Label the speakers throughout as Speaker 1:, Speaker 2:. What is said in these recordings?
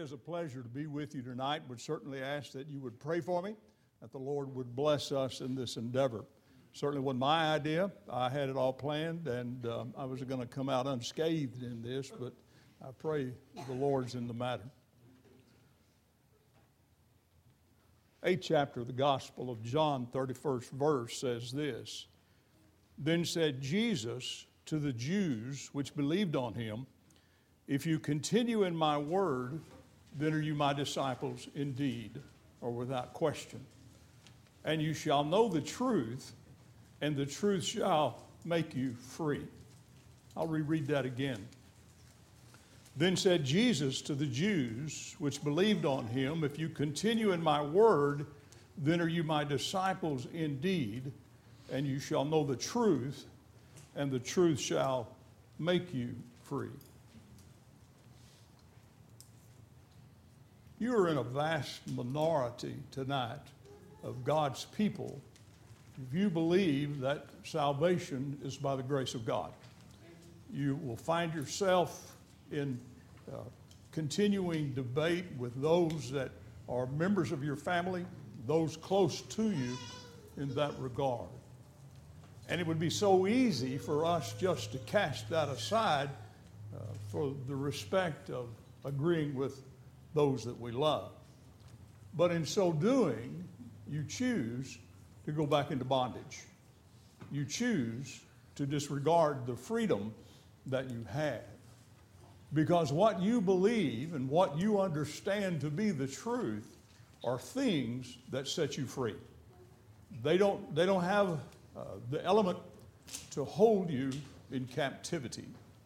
Speaker 1: is a pleasure to be with you tonight. Would certainly ask that you would pray for me, that the Lord would bless us in this endeavor. Certainly wasn't my idea. I had it all planned, and I was going to come out unscathed in this, but I pray the Lord's in the matter. 8th chapter of the Gospel of John, 31st verse says this: Then said Jesus to the Jews which believed on him, If you continue in my word, then are you my disciples indeed, or without question. And you shall know the truth, and the truth shall make you free. I'll reread that again. Then said Jesus to the Jews which believed on him, If you continue in my word, then are you my disciples indeed, and you shall know the truth, and the truth shall make you free. You are in a vast minority tonight of God's people if you believe that salvation is by the grace of God. You will find yourself in continuing debate with those that are members of your family, those close to you in that regard. And it would be so easy for us just to cast that aside for the respect of agreeing with those that we love. But in so doing, you choose to go back into bondage. You choose to disregard the freedom that you have. Because what you believe and what you understand to be the truth are things that set you free. They don't have the element to hold you in captivity.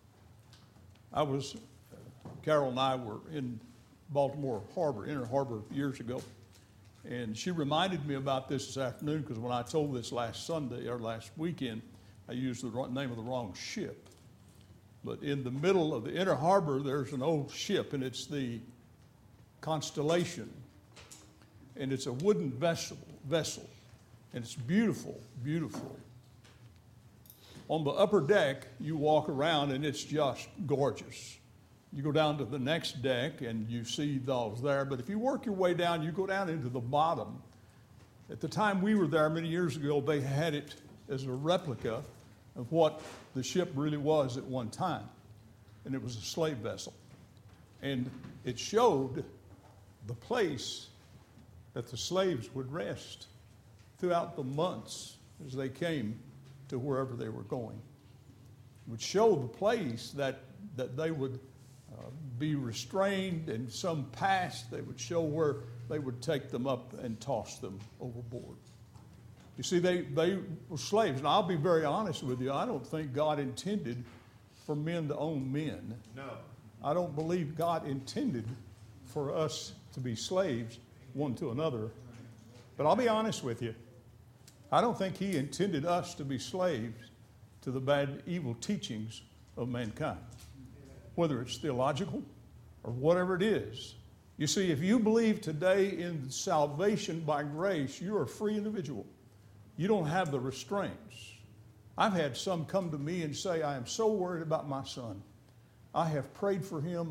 Speaker 1: Carol and I were in Baltimore Harbor, Inner Harbor, years ago. And she reminded me about this afternoon because when I told this last weekend, I used the name of the wrong ship. But in the middle of the Inner Harbor, there's an old ship, and it's the Constellation. And it's a wooden vessel, and it's beautiful, beautiful. On the upper deck, you walk around, and it's just gorgeous. You go down to the next deck and you see those there. But if you work your way down, you go down into the bottom. At the time we were there many years ago, they had it as a replica of what the ship really was at one time. And it was a slave vessel. And it showed the place that the slaves would rest throughout the months as they came to wherever they were going. It would show the place that they would be restrained, and some past they would show where they would take them up and toss them overboard. You see, they were slaves. And I'll be very honest with you, I don't think God intended for men to own men.
Speaker 2: No.
Speaker 1: I don't believe God intended for us to be slaves one to another. But I'll be honest with you, I don't think he intended us to be slaves to the bad, evil teachings of mankind, whether it's theological or whatever it is. You see, if you believe today in salvation by grace, you're a free individual. You don't have the restraints. I've had some come to me and say, I am so worried about my son. I have prayed for him.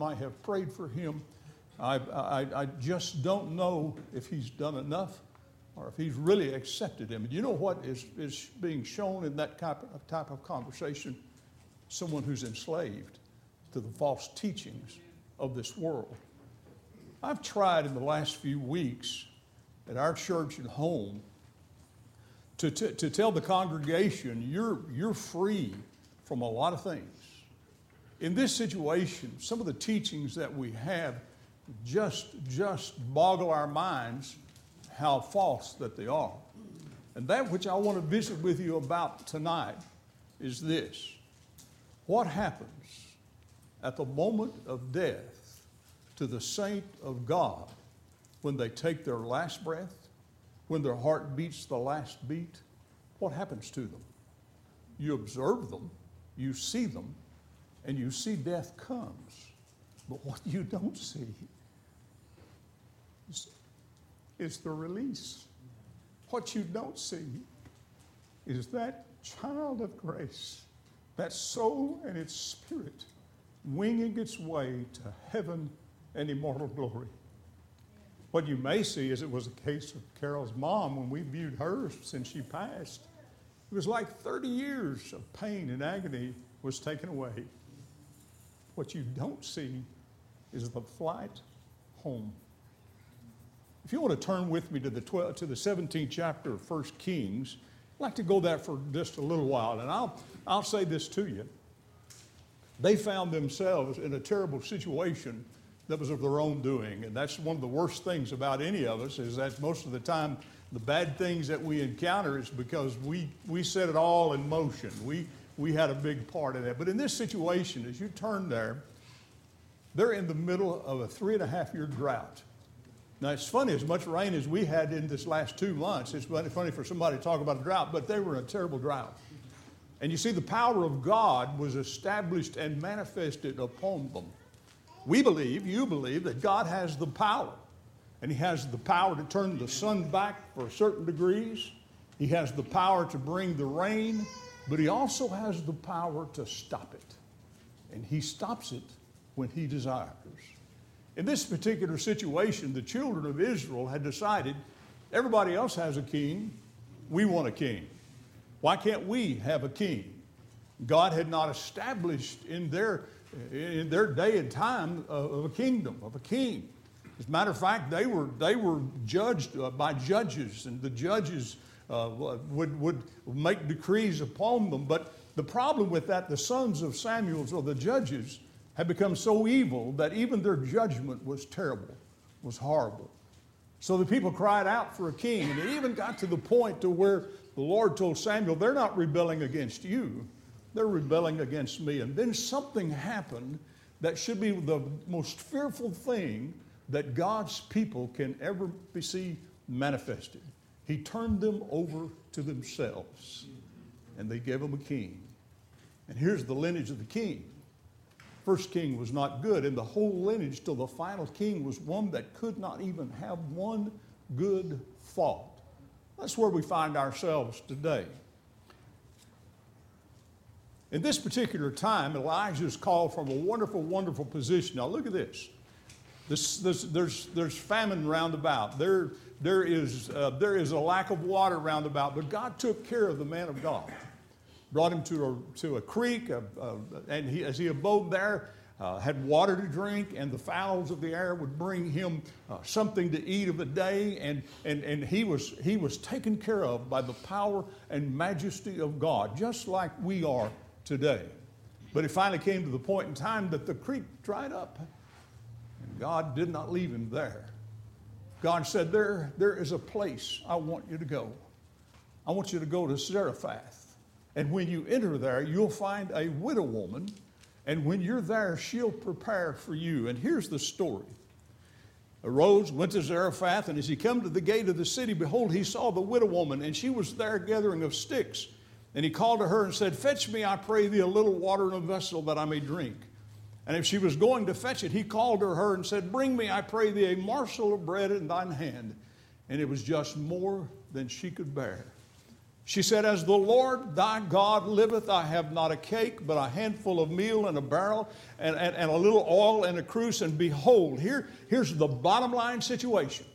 Speaker 1: I just don't know if he's done enough or if he's really accepted him. And you know what is being shown in that type of conversation? Someone who's enslaved to the false teachings of this world. I've tried in the last few weeks at our church and home to tell the congregation, you're free from a lot of things. In this situation, some of the teachings that we have just boggle our minds how false that they are. And that which I want to visit with you about tonight is this: what happens at the moment of death to the saint of God when they take their last breath, when their heart beats the last beat? What happens to them? You observe them, you see them, and you see death comes. But what you don't see is the release. What you don't see is that child of grace, that soul and its spirit, winging its way to heaven
Speaker 2: and immortal glory. What you may see is it was a case of Carol's mom when we viewed her since she passed. It was like 30 years of pain and agony was taken away. What you don't see is the flight home. If you want to turn with me to the 17th chapter of 1 Kings, I'd like to go there for just a little while, and I'll say this to you. They found themselves in a terrible situation that was of their own doing, and that's one of the worst things about any of us, is that most of the time the bad things that we encounter is because we set it all in motion. We had a big part of that. But in this situation, as you turn there, they're in the middle of a 3.5-year drought. Now, it's funny, as much rain as we had in this last 2 months, it's funny for somebody to talk about a drought, but they were in a terrible drought. And you see, the power of God was established and manifested upon them. We believe, you believe, that God has the power. And He has the power to turn the sun back for certain degrees. He has the power to bring the rain, but He also has the power to stop it. And He stops it when He desires. In this particular situation, the children of Israel had decided, everybody else has a king, we want a king. Why can't we have a king? God had not established in their day and time of a kingdom, of a king. As a matter of fact, they were judged by judges, and the judges would make decrees upon them. But the problem with that, the sons of Samuel, or the judges, had become so evil that even their judgment was terrible, was horrible. So the people cried out for a king, and it even got to the point to where the Lord told Samuel, they're not rebelling against you, they're rebelling against me. And then something happened that should be the most fearful thing that God's people can ever see manifested. He turned them over to themselves, and they gave them a king. And here's the lineage of the king. First king was not good, and the whole lineage till the final king was one that could not even have one good thought. That's where we find ourselves today. In this particular time, Elijah is called from a wonderful, wonderful position. Now look at this. There's famine round about. There is a lack of water round about, but God took care of the man of God. Brought him to a creek, and as he abode there, had water to drink, and the fowls of the air would bring him something to eat of the day, and he was taken care of by the power and majesty of God, just like we are today. But it finally came to the point in time that the creek dried up, and God did not leave him there. God said, there is a place I want you to go. I want you to go to Zarephath. And when you enter there, you'll find a widow woman. And when you're there, she'll prepare for you. And here's the story. Arose, went to Zarephath, and as he came to the gate of the city, behold, he saw the widow woman, and she was there gathering of sticks. And he called to her and said, fetch me, I pray thee, a little water in a vessel that I may drink. And if she was going to fetch it, he called to her and said, bring me, I pray thee, a morsel of bread in thine hand. And it was just more than she could bear. She said, as the Lord thy God liveth, I have not a cake, but a handful of meal in a barrel, and a little oil in a cruse. And behold, here's the bottom line situation.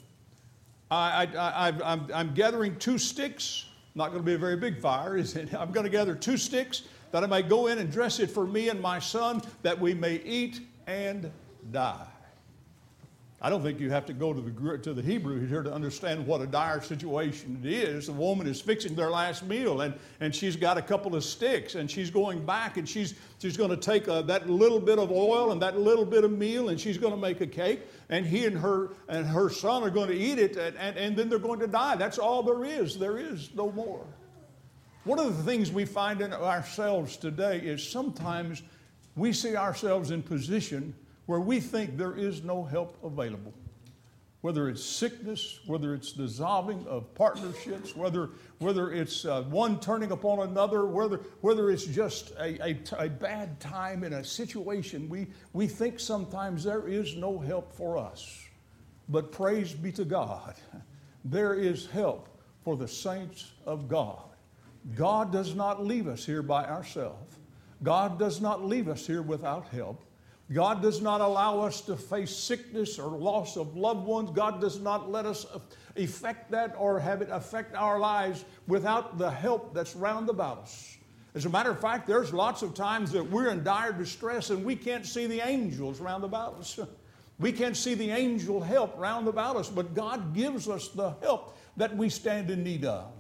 Speaker 2: I'm gathering 2 sticks. Not going to be a very big fire, is it? I'm going to gather 2 sticks that I may go in and dress it for me and my son, that we may eat and die. I don't think you have to go to the Hebrew here to understand what a dire situation it is. The woman is fixing their last meal, and she's got a couple of sticks, and she's going back, and she's going to take that little bit of oil and that little bit of meal, and she's going to make a cake, and he and her son are going to eat it, and then they're going to die. That's all there is. There is no more. One of the things we find in ourselves today is sometimes we see ourselves in position where we think there is no help available. Whether it's sickness, whether it's dissolving of partnerships, whether it's one turning upon another, whether it's just a bad time in a situation, we think sometimes there is no help for us. But praise be to God, there is help for the saints of God. God does not leave us here by ourselves. God does not leave us here without help.
Speaker 1: God does not allow us to face sickness or loss of loved ones. God does not let us affect that or have it affect our lives without the help that's round about us. As a matter of fact, there's lots of times that we're in dire distress and we can't see the angels round about us. We can't see the angel help round about us, but God gives us the help that we stand in need of.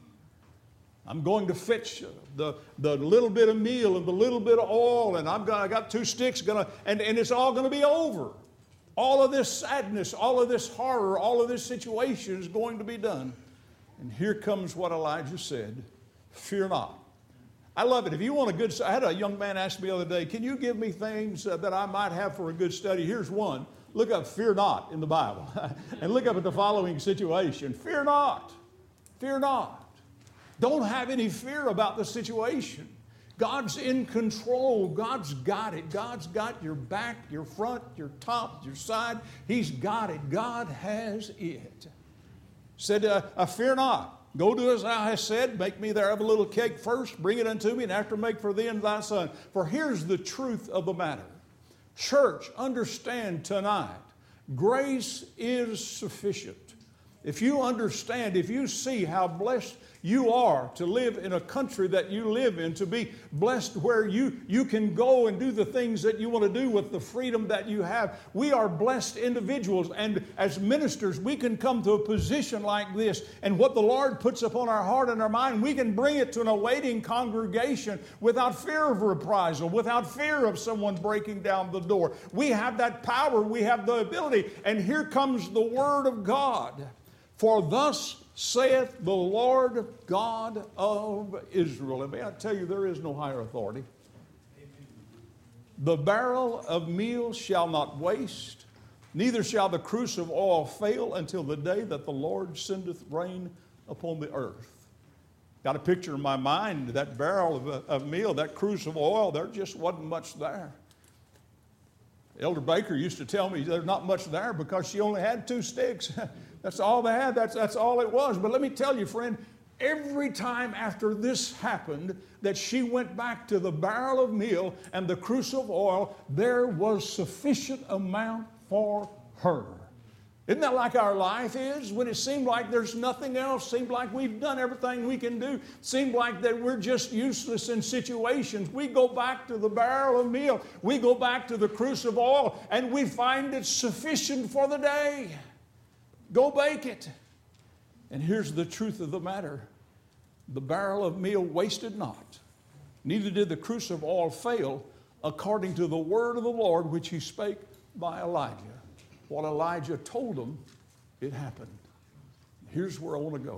Speaker 1: I'm going to fetch the little bit of meal and the little bit of oil, and I got 2 sticks, and it's all going to be over. All of this sadness, all of this horror, all of this situation is going to be done. And here comes what Elijah said, fear not. I love it. If you want a good, I had a young man ask me the other day, can you give me things that I might have for a good study? Here's one. Look up fear not in the Bible and look up at the following situation. Fear not. Fear not. Don't have any fear about the situation. God's in control. God's got it. God's got your back, your front, your top, your side. He's got it. God has it. Said, fear not. Go do as thou hast said. Make me thereof a little cake first. Bring it unto me, and after make for thee and thy son. For here's the truth of the matter. Church, understand tonight, grace is sufficient. If you understand, if you see how blessed you are to live in a country that you live in, to be blessed where you can go and do the things that you want to do with the freedom that you have. We are blessed individuals, and as ministers, we can come to a position like this, and what the Lord puts upon our heart and our mind, we can bring it to an awaiting congregation without fear of reprisal, without fear of someone breaking down the door. We have that power, we have the ability, and here comes the Word of God. For thus saith the Lord God of Israel. And may I tell you, there is no higher authority. Amen. The barrel of meal shall not waste, neither shall the cruse of oil fail until the day that the Lord sendeth rain upon the earth. Got a picture in my mind, that barrel of meal, that cruse of oil, there just wasn't much there. Elder Baker used to tell me there's not much there because she only had 2 sticks. That's all they had. That's all it was. But let me tell you, friend, every time after this happened that she went back to the barrel of meal and the cruse of oil, there was sufficient amount for her. Isn't that like our life is? When it seemed like there's nothing else, seemed like we've done everything we can do, seemed like that we're just useless in situations, we go back to the barrel of meal, we go back to the cruse of oil, and we find it sufficient for the day. Go bake it. And here's the truth of the matter. The barrel of meal wasted not, neither did the cruse of oil fail, according to the word of the Lord which he spake by Elijah. What Elijah told them, it happened. Here's where I want to go.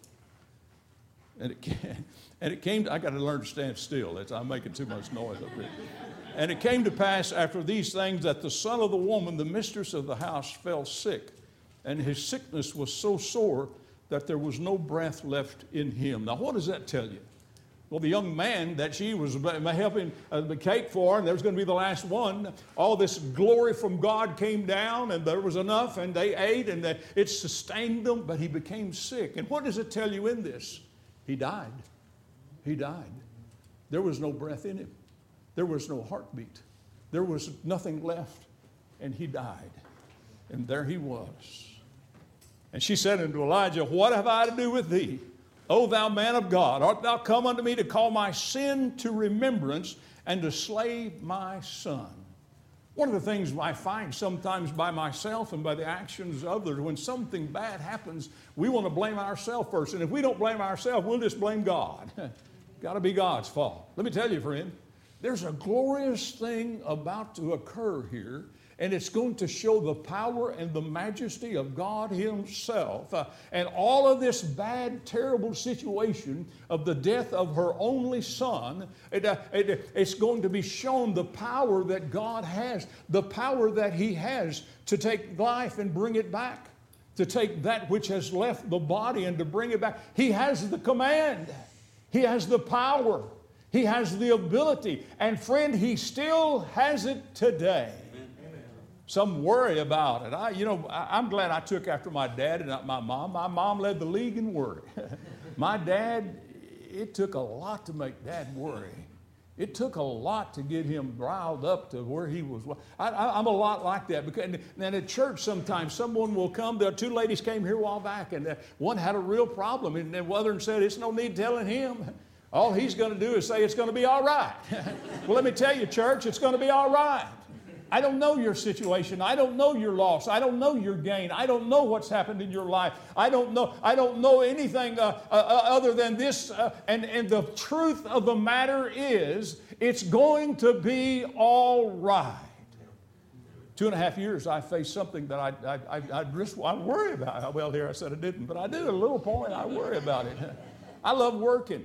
Speaker 1: And it came, I got to learn to stand still. I'm making too much noise up here. And it came to pass after these things that the son of the woman, the mistress of the house, fell sick. And his sickness was so sore that there was no breath left in him. Now, what does that tell you? Well, the young man that she was helping the cake for, and there was going to be the last one, all this glory from God came down, and there was enough, and they ate, and it sustained them, but he became sick. And what does it tell you in this? He died. He died. There was no breath in him. There was no heartbeat. There was nothing left, and he died. And there he was. And she said unto Elijah, what have I to do with thee, O thou man of God? Art thou come unto me to call my sin to remembrance and to slay my son? One of the things I find sometimes by myself and by the actions of others, when something bad happens, we want to blame ourselves first. And if we don't blame ourselves, we'll just blame God. Got to be God's fault. Let me tell you, friend, there's a glorious thing about to occur here. And it's going to show the power and the majesty of God himself. And all of this bad, terrible situation of the death of her only son, it's going to be shown the power that God has, the power that he has to take life and bring it back, to take that which has left the body and to bring it back. He has the command. He has the power. He has the ability. And friend, he still has it today. Some worry about it. I'm glad I took after my dad and not my mom. My mom led the league in worry. My dad, it took a lot to make Dad worry. It took a lot to get him riled up to where he was. I'm a lot like that. Because, and at church sometimes someone will come. There are two ladies came here a while back, and one had a real problem. And the other one said, it's no need telling him. All he's going to do is say it's going to be all right. Well, let me tell you, church, it's going to be all right. I don't know your situation. I don't know your loss. I don't know your gain. I don't know what's happened in your life. I don't know anything other than this. And the truth of the matter is, it's going to be all right. 2.5 years, I faced something that I worry about. Well, here I said I didn't, but I did at a little point. I worry about it. I love working.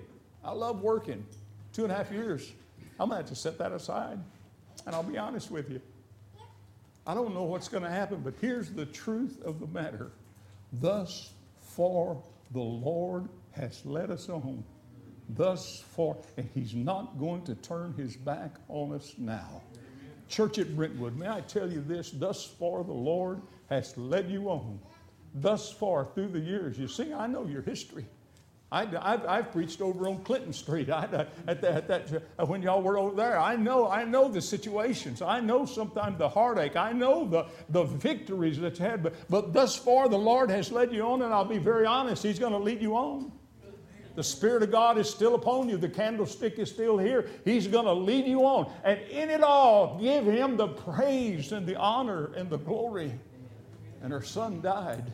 Speaker 1: 2.5 years. I'm going to have to set that aside. And I'll be honest with you. I don't know what's going to happen, but here's the truth of the matter. Thus far the Lord has led us on. Thus far, and He's not going to turn His back on us now. Church at Brentwood, may I tell you this? Thus far the Lord has led you on. Thus far through the years. You see, I know your history. I've preached over on Clinton Street when y'all were over there. I know the situations. I know sometimes the heartache. I know the victories that you had. But thus far the Lord has led you on, and I'll be very honest, He's going to lead you on. The Spirit of God is still upon you. The candlestick is still here. He's going to lead you on. And in it all, give Him the praise and the honor and the glory. And her son died.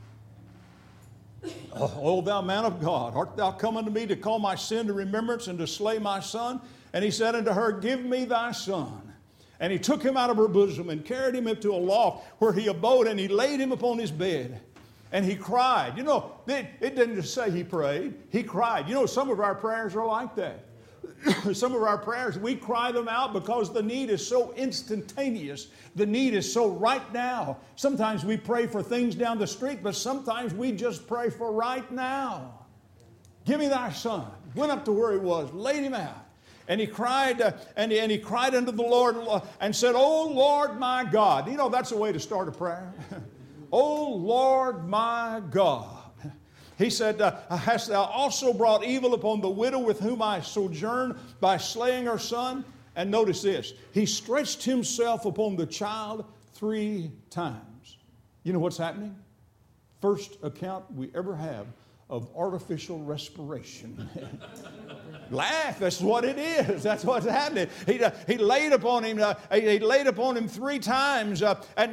Speaker 1: O thou man of God, art thou come unto me to call my sin to remembrance and to slay my son? And he said unto her, give me thy son. And he took him out of her bosom and carried him up to a loft where he abode, and he laid him upon his bed. And he cried. You know, it didn't just say he prayed. He cried. You know, some of our prayers are like that. Some of our prayers, we cry them out because the need is so instantaneous. The need is so right now. Sometimes we pray for things down the street, but sometimes we just pray for right now. Give me thy son. Went up to where he was, laid him out. And he cried, and he cried unto the Lord and said, O Lord my God. You know, that's a way to start a prayer. O Lord my God. He said, hast thou also brought evil upon the widow with whom I sojourn by slaying her son? And notice this. He stretched himself upon the child 3 times. You know what's happening? First account we ever have of artificial respiration. Laugh, that's what it is. That's what's happening. He laid upon him. He laid upon him 3 times,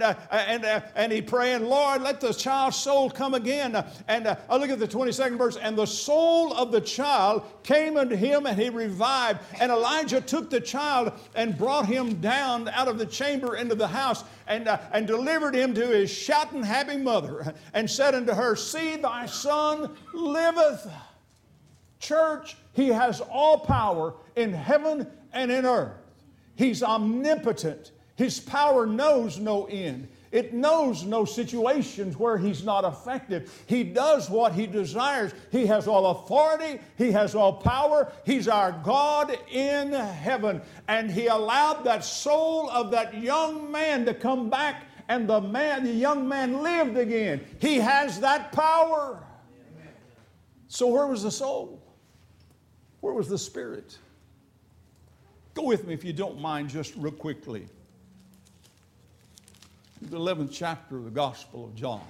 Speaker 1: and he praying, Lord, let the child's soul come again. Look at the 22nd verse. And the soul of the child came unto him, and he revived. And Elijah took the child and brought him down out of the chamber into the house, and delivered him to his shouting, happy mother, and said unto her, see, thy son liveth. Church, He has all power in heaven and in earth. He's omnipotent. His power knows no end. It knows no situations where He's not effective. He does what He desires. He has all authority. He has all power. He's our God in heaven. And He allowed that soul of that young man to come back, and the young man lived again. He has that power. So where was the soul? Where was the spirit? Go with me, if you don't mind, just real quickly. The 11th chapter of the Gospel of John.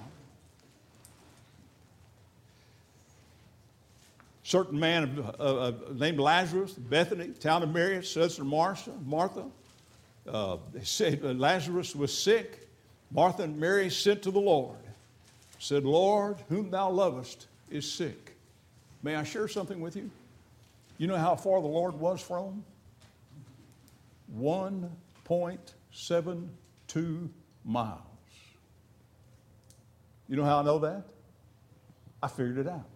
Speaker 1: Certain man named Lazarus, Bethany, town of Mary, sister Martha. Said Lazarus was sick. Martha and Mary sent to the Lord. Said, Lord, whom thou lovest is sick. May I share something with you? You know how far the Lord was from? 1.72 miles. You know how I know that? I figured it out.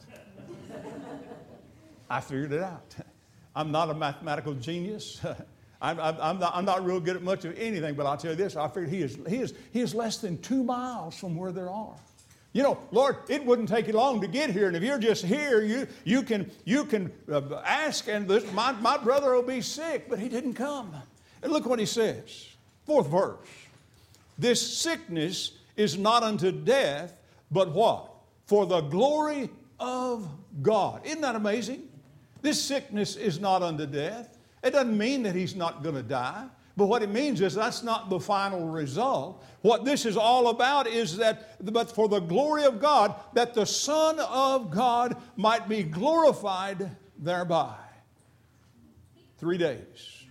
Speaker 1: I'm not a mathematical genius. I'm not real good at much of anything, but I'll tell you this, I figured he is less than 2 miles from where there are. You know, Lord, it wouldn't take you long to get here, and if you're just here, you can ask, and my brother will be sick, but he didn't come. And look what he says, 4th verse. This sickness is not unto death, but what? For the glory of God. Isn't that amazing? This sickness is not unto death.
Speaker 2: It doesn't mean that he's not going to die. But what it means is that's not the final result. What this is all about is that, but for the glory of God, that the Son of God might be glorified thereby. 3 days.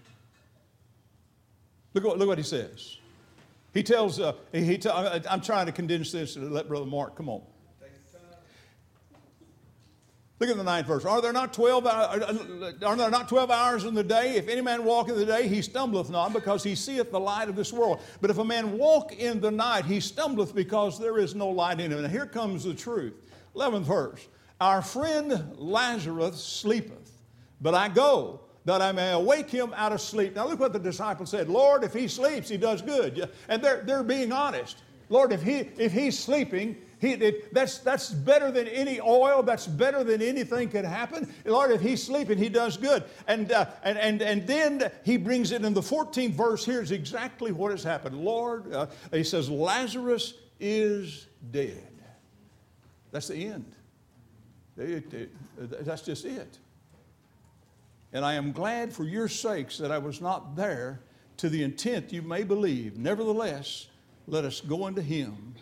Speaker 2: Look what he says. He tells, I'm trying to condense this and let Brother Mark come on. Look at the 9th verse. Are there not 12 hours in the day? If any man walk in the day, he stumbleth not, because he seeth the light of this world. But if a man walk in the night, he stumbleth, because there is no light in him. And here comes the truth. 11th verse. Our friend Lazarus sleepeth, but I go, that I may awake him out of sleep. Now look what the disciples said. Lord, if he sleeps, he does good. And they're being honest. Lord, if he's sleeping, that's better than any oil. That's better than anything could happen. Lord, if he's sleeping, he does good. And then he brings it in the 14th verse. Here's exactly what has happened. Lord, he says, Lazarus is dead. That's the end. That's just it. And I am glad for your sakes that I was not there, to the intent you may believe. Nevertheless, let us go unto him.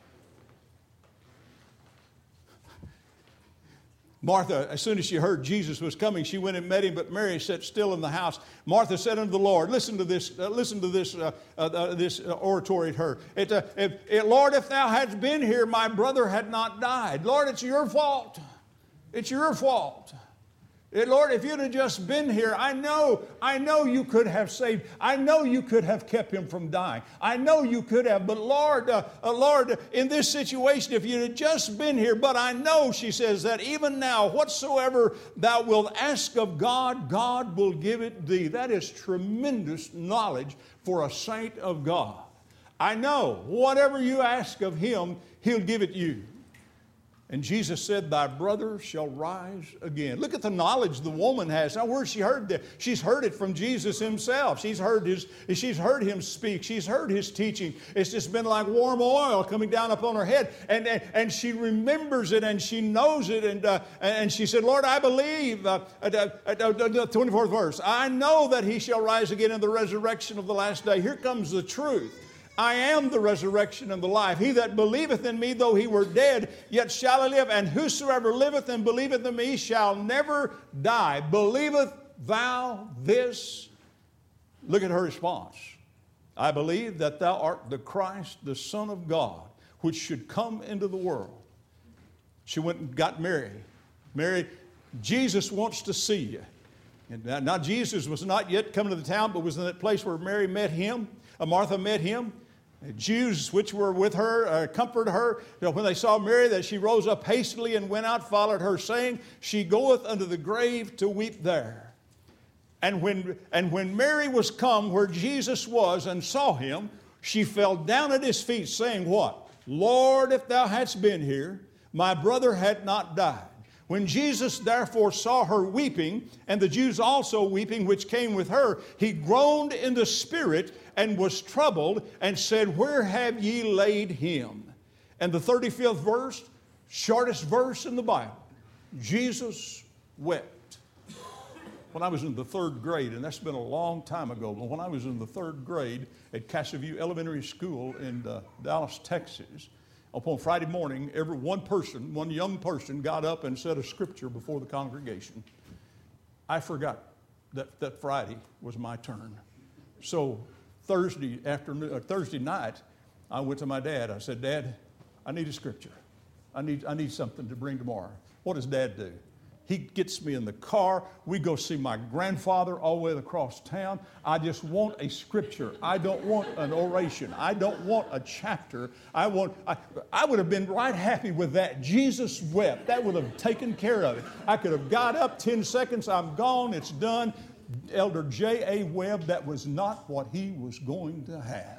Speaker 2: Martha, as soon as she heard Jesus was coming, she went and met him, but Mary sat still in the house. Martha said unto the Lord, listen to this oratory at her. Lord, if thou hadst been here, my brother had not died. Lord, it's your fault. It's your fault. Lord, if you'd have just been here, I know you could have saved. I know you could have kept him from dying. I know you could have. But Lord, in this situation, if you'd have just been here, but I know, she says, that even now, whatsoever thou wilt ask of God, God will give it thee. That is tremendous knowledge for a saint of God. I know whatever you ask of him, he'll give it you. And Jesus said, thy brother shall rise again. Look at the knowledge the woman has. Now, where's she heard that? She's heard it from Jesus himself. She's heard him speak. She's heard his teaching. It's just been like warm oil coming down upon her head. And she remembers it and she knows it. And she said, Lord, I believe, 24th verse, I know that he shall rise again in the resurrection of the last day. Here comes the truth. I am the resurrection and the life. He that believeth in me, though he were dead, yet shall he live. And whosoever liveth and believeth in me shall never die. Believeth thou this? Look at her response. I believe that thou art the Christ, the Son of God, which should come into the world. She went and got Mary. Mary, Jesus wants to see you. And now Jesus was not yet come to the town, but was in that place where Mary met him. Martha met him. The Jews which were with her comforted her. When they saw Mary, that she rose up hastily and went out, followed her, saying, she goeth unto the grave to weep there. And when Mary was come where Jesus was and saw him, she fell down at his feet, saying, what? Lord, if thou hadst been here, my brother had not died. When Jesus therefore saw her weeping, and the Jews also weeping which came with her, he groaned in the spirit and was troubled, and said, where have ye laid him? And the 35th verse, shortest verse in the Bible, Jesus wept. When I was in the 3rd grade, and that's been a long time ago, but when I was in the 3rd grade at Casa View Elementary School in Dallas, Texas, upon Friday morning, one young person got up and said a scripture before the congregation. I forgot that Friday was my turn. So Thursday night, I went to my dad. I said, Dad, I need a scripture. I need something to bring tomorrow. What does Dad do? He gets me in the car. We go see my grandfather all the way across town. I just want a scripture. I don't want an oration. I don't want a chapter. I would have been right happy with that. Jesus wept. That would have taken care of it. I could have got up 10 seconds. I'm gone. It's done. Elder J.A. Webb, that was not what he was going to have.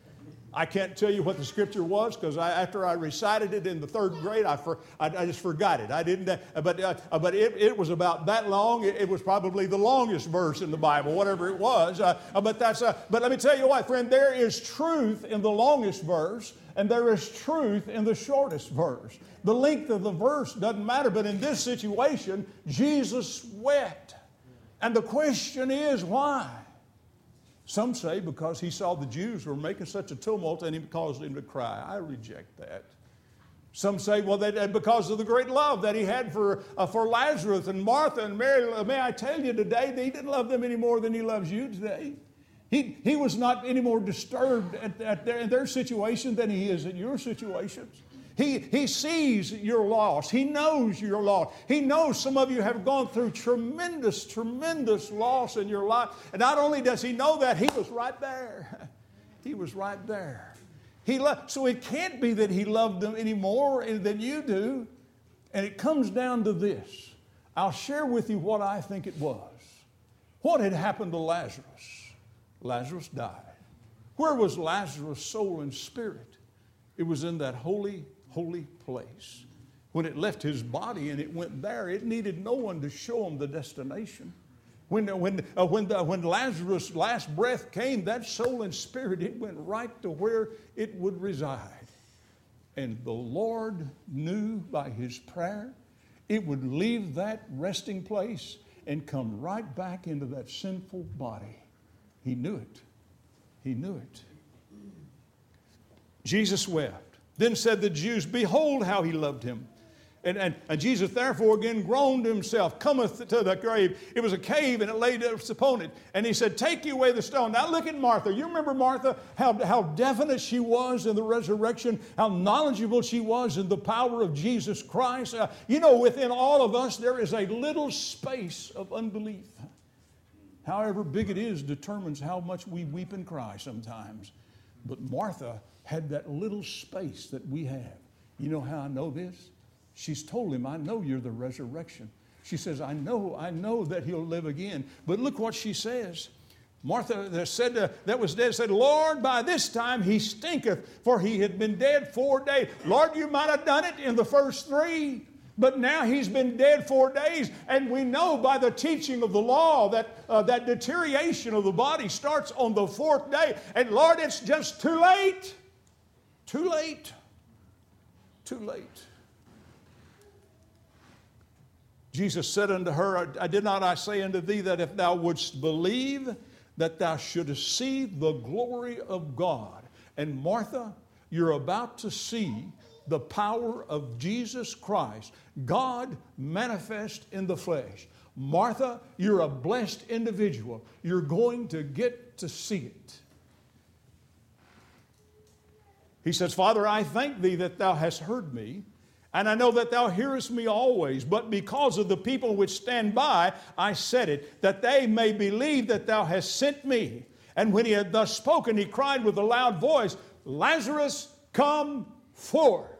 Speaker 2: I can't tell you what the scripture was, because after I recited it in the 3rd grade, I just forgot it. I didn't. But it was about that long. It was probably the longest verse in the Bible, whatever it was. But let me tell you what, friend. There is truth in the longest verse, and there is truth in the shortest verse. The length of the verse doesn't matter. But in this situation, Jesus wept.
Speaker 1: And the question is, why? Some say because he saw the Jews were making such a tumult and he caused them to cry. I reject that. Some say, well, that because of the great love that he had for Lazarus and Martha and Mary. May I tell you today, he didn't love them any more than he loves you today. He was not any more disturbed at their situation than he is at your situations. He sees your loss. He knows your loss. He knows some of you have gone through tremendous, tremendous loss in your life. And not only does he know that, he was right there. He was right there. So it can't be that he loved them any more than you do. And it comes down to this. I'll share with you what I think it was. What had happened to Lazarus? Lazarus died. Where was Lazarus' soul and spirit? It was in that holy place. When it left his body and it went there, it needed no one to show him the destination. When Lazarus' last breath came, that soul and spirit, it went right to where it would reside. And the Lord knew by his prayer, it would leave that resting place and come right back into that sinful body. He knew it. He knew it. Jesus wept. Then said the Jews, behold how he loved him. And Jesus therefore again groaned himself, cometh to the grave. It was a cave and it laid upon it. And he said, take you away the stone. Now look at Martha. You remember Martha, how definite she was in the resurrection, how knowledgeable she was in the power of Jesus Christ. Within all of us there is a little space of unbelief. However big it is determines how much we weep and cry sometimes. But Martha had that little space that we have. You know how I know this? She's told him, I know you're the resurrection. She says, I know that he'll live again. But look what she says. Martha said, that was dead, said, Lord, by this time he stinketh, for he had been dead 4 days. Lord, you might have done it in the first 3. But now he's been dead 4 days, and we know by the teaching of the law that deterioration of the body starts on the 4th day. And Lord, it's just too late. Too late. Too late. Jesus said unto her, did not I say unto thee that if thou wouldst believe, that thou shouldest see the glory of God? And Martha, you're about to see the power of Jesus Christ, God manifest in the flesh. Martha, you're a blessed individual. You're going to get to see it. He says, Father, I thank thee that thou hast heard me, and I know that thou hearest me always, but because of the people which stand by, I said it, that they may believe that thou hast sent me. And when he had thus spoken, he cried with a loud voice, Lazarus, come forth.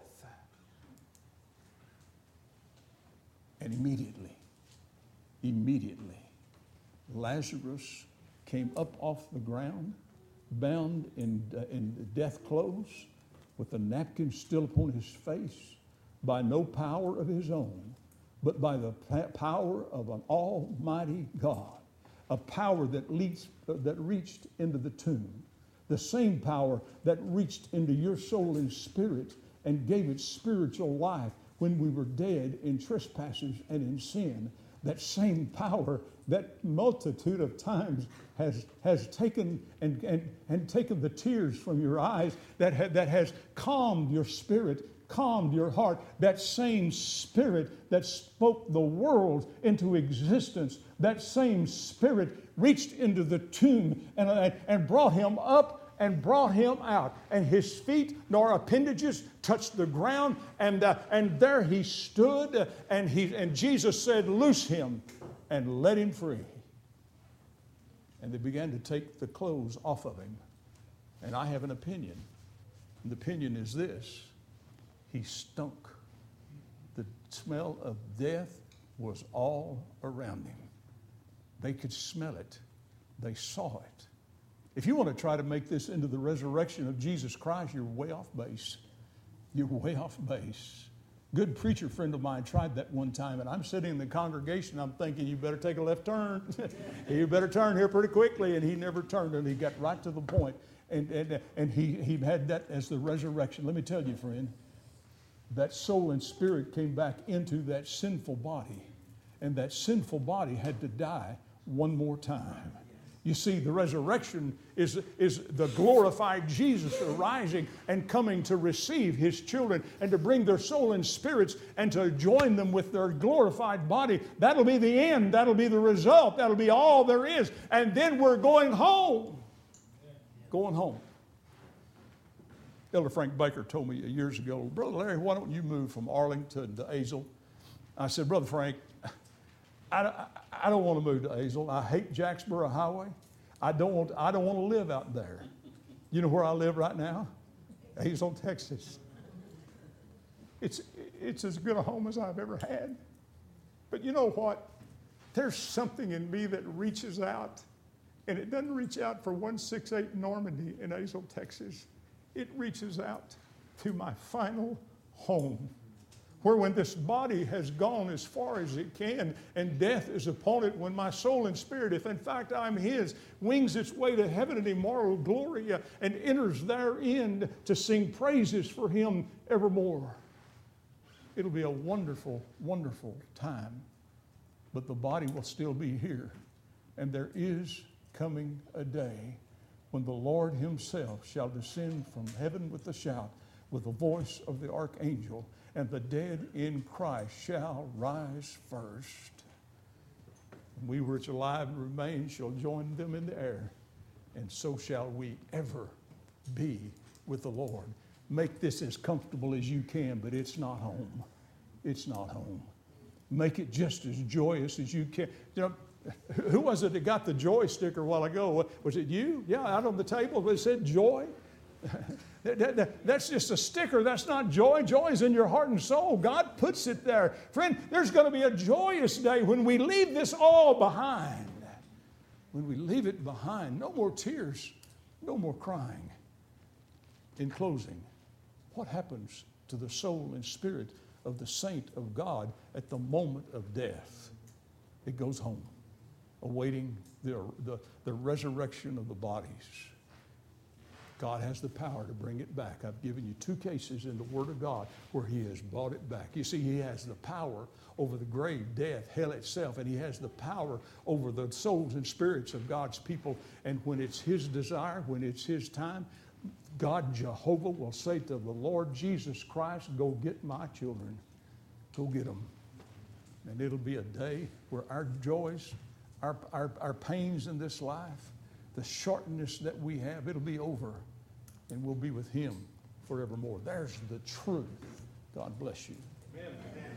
Speaker 1: And immediately, Lazarus came up off the ground, bound in death clothes, with a napkin still upon his face, by no power of his own, but by the power of an almighty God, a power that reached into the tomb, the same power that reached into your soul and spirit and gave it spiritual life when we were dead in trespasses and in sin. That same power, that multitude of times has taken and taken the tears from your eyes, that has calmed your spirit, calmed your heart. That same spirit that spoke the world into existence, that same spirit reached into the tomb and brought him up and brought him out, and his feet nor appendages touched the ground, and there he stood, and Jesus said, loose him and let him free. And they began to take the clothes off of him. And I have an opinion. And the opinion is this: he stunk. The smell of death was all around him. They could smell it. They saw it. If you want to try to make this into the resurrection of Jesus Christ, you're way off base. You're way off base. Good preacher friend of mine tried that one time, and I'm sitting in the congregation, I'm thinking, you better take a left turn. You better turn here pretty quickly, and he never turned, and he got right to the point. And he had that as the resurrection. Let me tell you, friend, that soul and spirit came back into that sinful body, and that sinful body had to die
Speaker 2: one more time. You see, the resurrection is the glorified Jesus arising and coming to receive his children and to bring their soul and spirits and to join them with their glorified body. That'll be the end. That'll be the result. That'll be all there is. And then we're going home. Going home. Elder Frank Baker told me years ago, Brother Larry, why don't you move from Arlington to Azle? I said, Brother Frank, I don't want to move to Azle. I hate Jacksboro Highway. I don't want to live out there. You know where I live right now? Azle, Texas. It's as good a home as I've ever had. But you know what? There's something in me that reaches out, and it doesn't reach out for 168 Normandy in Azle, Texas. It reaches out to my final home, where when this body has gone as far as it can and death is upon it, when my soul and spirit, if in fact I'm his, wings its way to heaven and immortal glory and enters therein to sing praises for him evermore. It'll be a wonderful, wonderful time, but the body will still be here. And there is coming a day when the Lord himself shall descend from heaven with a shout, with the voice of the archangel, and the dead in Christ shall rise first. And we which are alive and remain shall join them in the air, and so shall we ever be with the Lord. Make this as comfortable as you can, but it's not home. It's not home. Make it just as joyous as you can. You know, who was it that got the joy sticker a while ago? Was it you? Yeah, out on the table it said joy. That's just a sticker. That's not joy. Joy is in your heart and soul. God puts it there. Friend, there's going to be a joyous day when we leave this all behind. When we leave it behind. No more tears. No more crying. In closing, what happens to the soul and spirit of the saint of God at the moment of death? It goes home, awaiting the resurrection of the bodies. God has the power to bring it back. I've given you 2 cases in the Word of God where he has brought it back. You see, he has the power over the grave, death, hell itself, and he has the power over the souls and spirits of God's people. And when it's his desire, when it's his time, God, Jehovah, will say to the Lord Jesus Christ, go get my children. Go get them. And it'll be a day where our joys, our pains in this life, the shortness that we have, it'll be over. And we'll be with him forevermore. There's the truth. God bless you.
Speaker 3: Amen.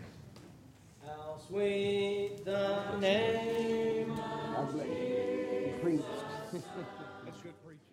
Speaker 3: How sweet the name of Jesus.
Speaker 1: That's good preaching.